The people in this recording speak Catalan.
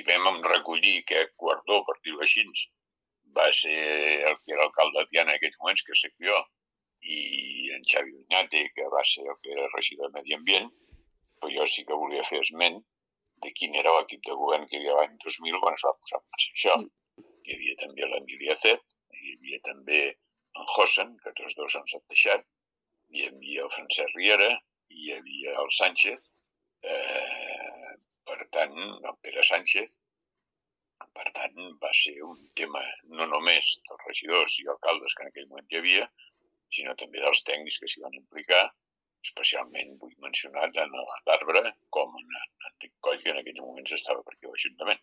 vam recollir aquest guardó, per dir-ho així, va ser el que era alcalde de Tiana en aquells moments, que soc jo, i en Xavi Oñate, que va ser el que era regidor de Medi Ambient, però jo sí que volia fer esment de quin era l'equip de govern que hi havia l'any 2000 quan es va posar en marxa això. Sí. Hi havia també l'Emília Zet, hi havia també en Josen, que tots dos ens han deixat, hi havia el Francesc Riera, hi havia el Sánchez, per tant, el Pere Sánchez. Per tant, va ser un tema no només dels regidors i alcaldes que en aquell moment hi havia, sinó també dels tècnics que s'hi van implicar, especialment vull mencionar tant a l'Arbre com en Enric Coll, que en aquell moment estava per aquí a l'Ajuntament.